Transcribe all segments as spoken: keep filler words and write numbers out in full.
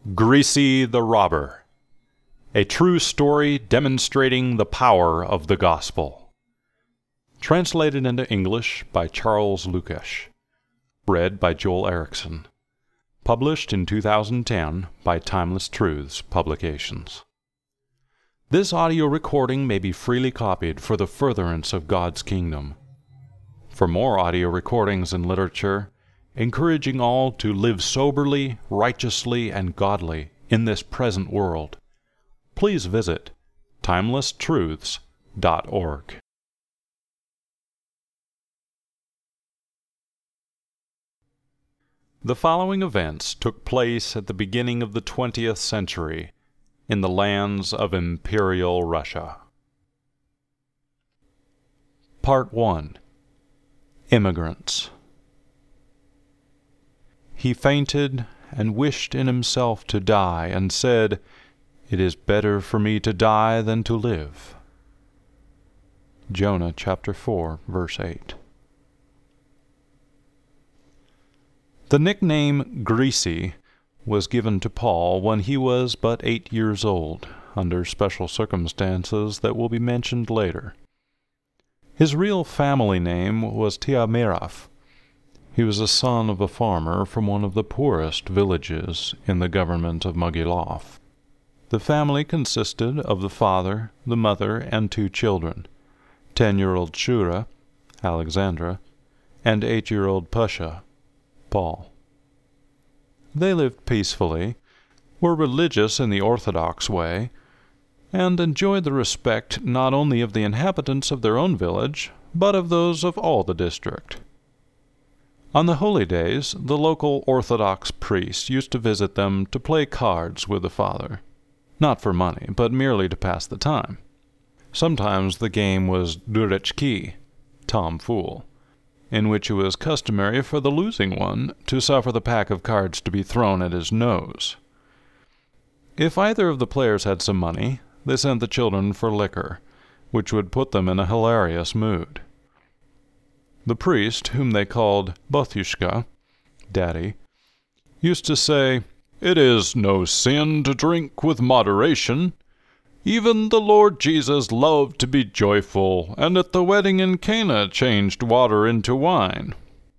Greasy the Robber, a true story demonstrating the power of the gospel. Translated into English by Charles Lukash. Read by Joel Erickson. Published in two thousand ten by Timeless Truths Publications. This audio recording may be freely copied for the furtherance of God's kingdom. For more audio recordings and literature, encouraging all to live soberly, righteously, and godly in this present world, please visit timeless truths dot org. The following events took place at the beginning of the twentieth century in the lands of Imperial Russia. Part one. Immigrants. He fainted and wished in himself to die, and said, "It is better for me to die than to live." Jonah chapter four, verse eight. The nickname Greasy was given to Paul when he was but eight years old, under special circumstances that will be mentioned later. His real family name was Tiamiraf. He was the son of a farmer from one of the poorest villages in the government of Mogilov. The family consisted of the father, the mother, and two children, ten-year-old Shura, Alexandra, and eight-year-old Pasha, Paul. They lived peacefully, were religious in the Orthodox way, and enjoyed the respect not only of the inhabitants of their own village, but of those of all the district. On the holy days, the local Orthodox priest used to visit them to play cards with the father, not for money, but merely to pass the time. Sometimes the game was durechki, Tom Fool, in which it was customary for the losing one to suffer the pack of cards to be thrown at his nose. If either of the players had some money, they sent the children for liquor, which would put them in a hilarious mood. The priest, whom they called Batyushka, Daddy, used to say, "It is no sin to drink with moderation. Even the Lord Jesus loved to be joyful, and at the wedding in Cana changed water into wine."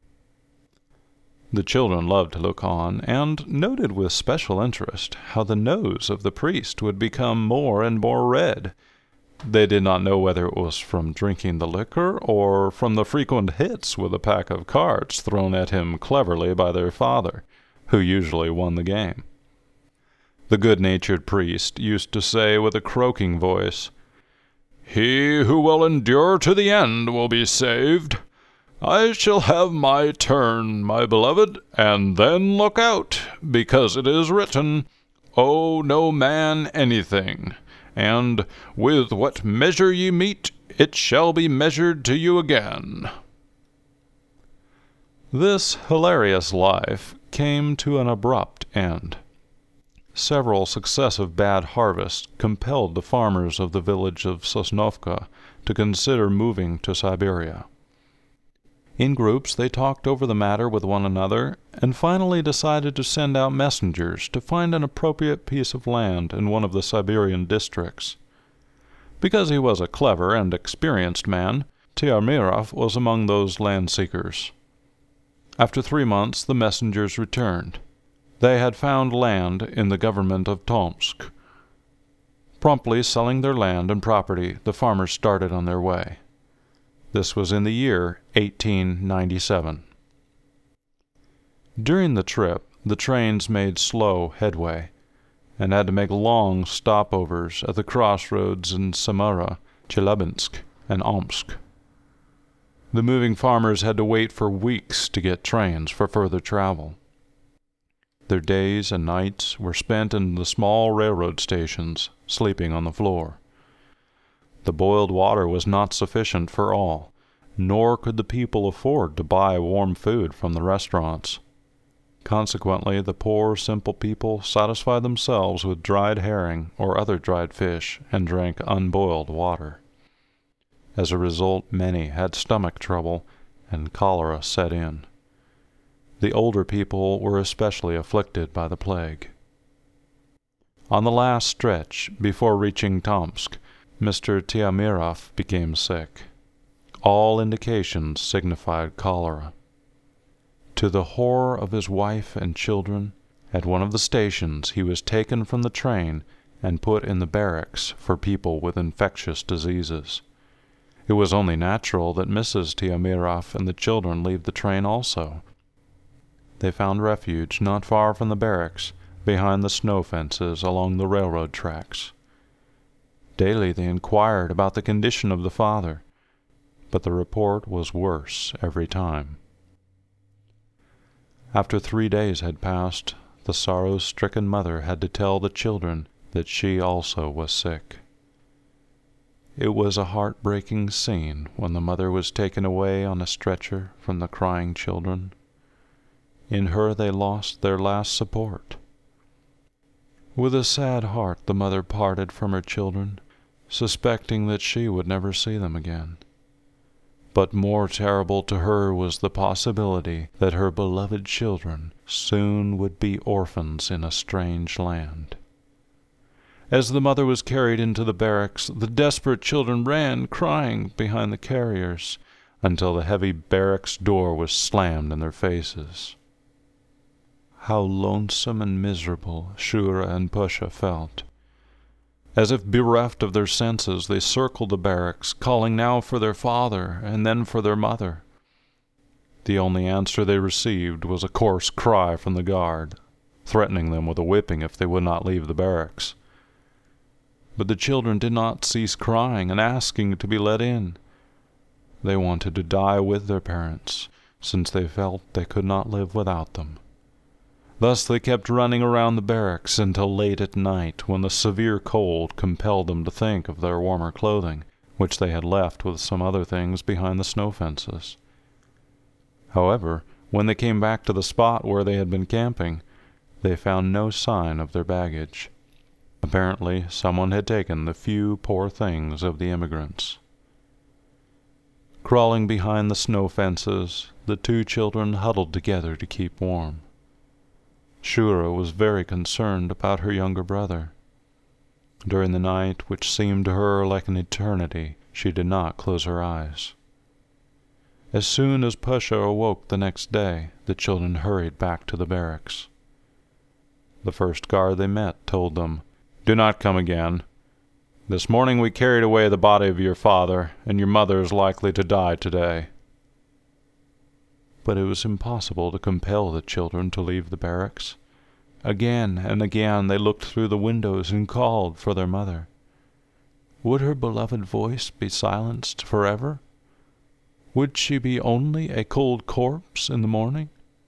The children loved to look on, and noted with special interest how the nose of the priest would become more and more red. They did not know whether it was from drinking the liquor or from the frequent hits with a pack of cards thrown at him cleverly by their father, who usually won the game. The good-natured priest used to say with a croaking voice, "He who will endure to the end will be saved. I shall have my turn, my beloved, and then look out, because it is written, 'Owe no man anything,' and 'With what measure ye meet, it shall be measured to you again.'" This hilarious life came to an abrupt end. Several successive bad harvests compelled the farmers of the village of Sosnovka to consider moving to Siberia. In groups they talked over the matter with one another, and finally decided to send out messengers to find an appropriate piece of land in one of the Siberian districts. Because he was a clever and experienced man, Tiamiraf was among those land seekers. After three months the messengers returned. They had found land in the government of Tomsk. Promptly selling their land and property, the farmers started on their way. This was in the year eighteen ninety-seven. During the trip, the trains made slow headway, and had to make long stopovers at the crossroads in Samara, Chelyabinsk, and Omsk. The moving farmers had to wait for weeks to get trains for further travel. Their days and nights were spent in the small railroad stations, sleeping on the floor. The boiled water was not sufficient for all, nor could the people afford to buy warm food from the restaurants. Consequently, the poor, simple people satisfied themselves with dried herring or other dried fish and drank unboiled water. As a result, many had stomach trouble, and cholera set in. The older people were especially afflicted by the plague. On the last stretch, before reaching Tomsk, Mister Tiamirov became sick. All indications signified cholera. To the horror of his wife and children, at one of the stations he was taken from the train and put in the barracks for people with infectious diseases. It was only natural that Missus Tiamirov and the children leave the train also. They found refuge not far from the barracks, behind the snow fences along the railroad tracks. Daily they inquired about the condition of the father, but the report was worse every time. After three days had passed, the sorrow-stricken mother had to tell the children that she also was sick. It was a heart-breaking scene when the mother was taken away on a stretcher from the crying children. In her they lost their last support. With a sad heart the mother parted from her children, suspecting that she would never see them again. But more terrible to her was the possibility that her beloved children soon would be orphans in a strange land. As the mother was carried into the barracks, the desperate children ran, crying, behind the carriers, until the heavy barracks door was slammed in their faces. How lonesome and miserable Shura and Pusha felt. As if bereft of their senses, they circled the barracks, calling now for their father and then for their mother. The only answer they received was a coarse cry from the guard, threatening them with a whipping if they would not leave the barracks. But the children did not cease crying and asking to be let in. They wanted to die with their parents, since they felt they could not live without them. Thus they kept running around the barracks until late at night, when the severe cold compelled them to think of their warmer clothing, which they had left with some other things behind the snow fences. However, when they came back to the spot where they had been camping, they found no sign of their baggage. Apparently, someone had taken the few poor things of the immigrants. Crawling behind the snow fences, the two children huddled together to keep warm. Shura was very concerned about her younger brother. During the night, which seemed to her like an eternity, she did not close her eyes. As soon as Pusha awoke the next day, the children hurried back to the barracks. The first guard they met told them, "Do not come again. This morning we carried away the body of your father, and your mother is likely to die today." But it was impossible to compel the children to leave the barracks. Again and again they looked through the windows and called for their mother. Would her beloved voice be silenced forever? Would she be only a cold corpse in the morning?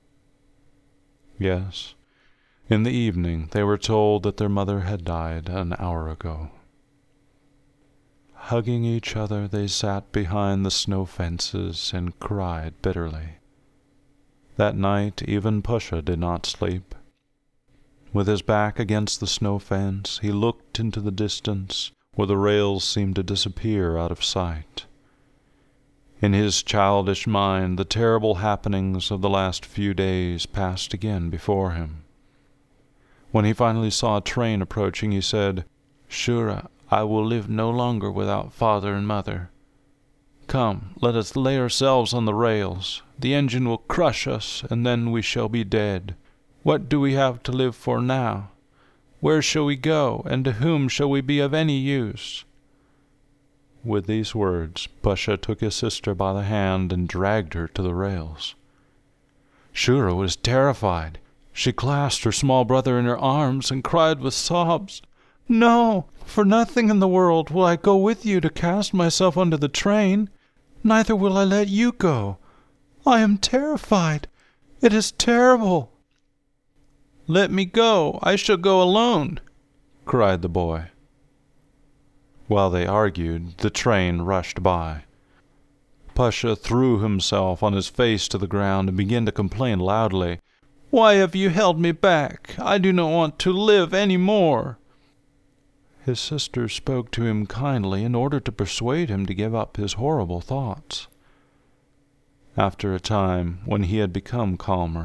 Yes, in the evening they were told that their mother had died an hour ago. Hugging each other, they sat behind the snow fences and cried bitterly. That night even Pusha did not sleep. With his back against the snow fence, he looked into the distance, where the rails seemed to disappear out of sight. In his childish mind, the terrible happenings of the last few days passed again before him. When he finally saw a train approaching, he said, "Shura, I will live no longer without father and mother. Come, let us lay ourselves on the rails. The engine will crush us, and then we shall be dead. What do we have to live for now? Where shall we go, and to whom shall we be of any use?" With these words, Pusha took his sister by the hand and dragged her to the rails. Shura was terrified. She clasped her small brother in her arms and cried with sobs, "No, for nothing in the world will I go with you to cast myself under the train. Neither will I let you go. I am terrified. It is terrible." "Let me go. I shall go alone," cried the boy. While they argued, the train rushed by. Pusha threw himself on his face to the ground and began to complain loudly. "Why have you held me back? I do not want to live any more." His sister spoke to him kindly in order to persuade him to give up his horrible thoughts. After a time, when he had become calmer,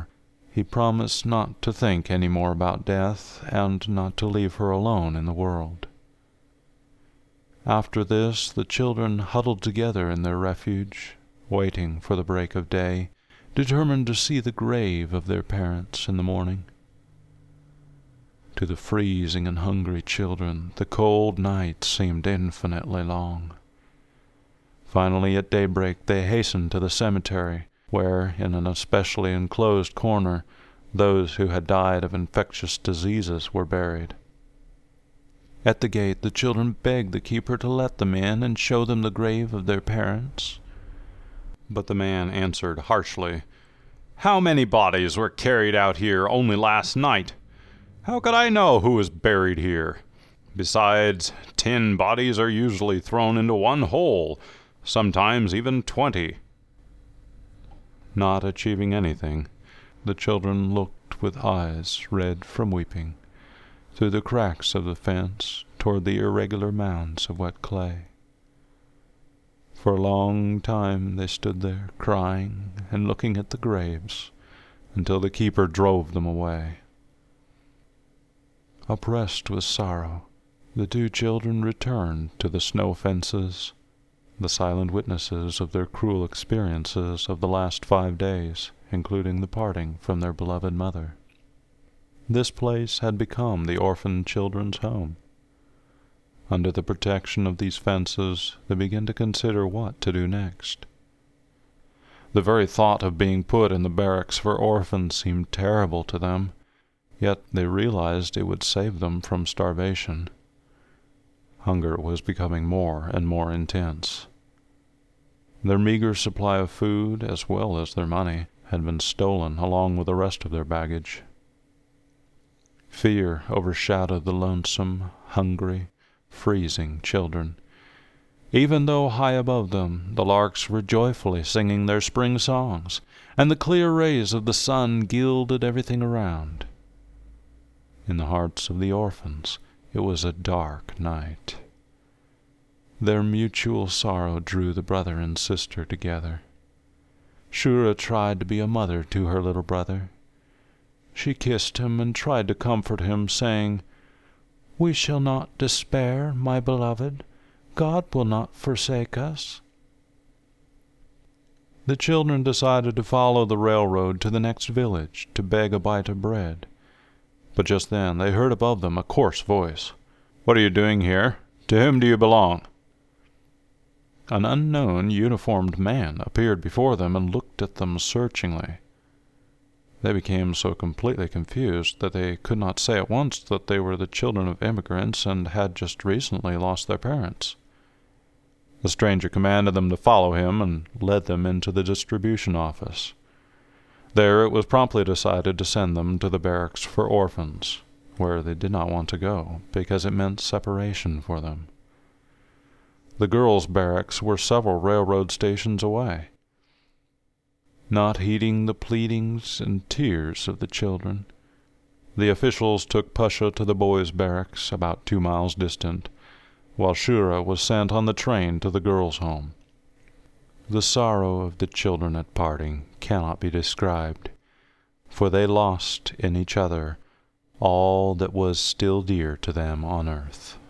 he promised not to think any more about death and not to leave her alone in the world. After this, the children huddled together in their refuge, waiting for the break of day, determined to see the grave of their parents in the morning. To the freezing and hungry children, the cold night seemed infinitely long. Finally, at daybreak, they hastened to the cemetery, where, in an especially enclosed corner, those who had died of infectious diseases were buried. At the gate, the children begged the keeper to let them in and show them the grave of their parents. But the man answered harshly, "How many bodies were carried out here only last night? How could I know who was buried here? Besides, ten bodies are usually thrown into one hole, sometimes even twenty." Not achieving anything, the children looked with eyes red from weeping through the cracks of the fence toward the irregular mounds of wet clay. For a long time they stood there, crying and looking at the graves, until the keeper drove them away. Oppressed with sorrow, the two children returned to the snow fences, the silent witnesses of their cruel experiences of the last five days, including the parting from their beloved mother. This place had become the orphan children's home. Under the protection of these fences, they began to consider what to do next. The very thought of being put in the barracks for orphans seemed terrible to them, yet they realized it would save them from starvation. Hunger was becoming more and more intense. Their meager supply of food, as well as their money, had been stolen along with the rest of their baggage. Fear overshadowed the lonesome, hungry, freezing children, even though high above them the larks were joyfully singing their spring songs, and the clear rays of the sun gilded everything around. In the hearts of the orphans it was a dark night. Their mutual sorrow drew the brother and sister together. Shura tried to be a mother to her little brother. She kissed him and tried to comfort him, saying, "We shall not despair, my beloved. God will not forsake us." The children decided to follow the railroad to the next village to beg a bite of bread. But just then they heard above them a coarse voice. "What are you doing here? To whom do you belong?" An unknown, uniformed man appeared before them and looked at them searchingly. They became so completely confused that they could not say at once that they were the children of immigrants and had just recently lost their parents. The stranger commanded them to follow him and led them into the distribution office. There it was promptly decided to send them to the barracks for orphans, where they did not want to go because it meant separation for them. The girls' barracks were several railroad stations away. Not heeding the pleadings and tears of the children, the officials took Pusha to the boys' barracks, about two miles distant, while Shura was sent on the train to the girls' home. The sorrow of the children at parting cannot be described, for they lost in each other all that was still dear to them on earth.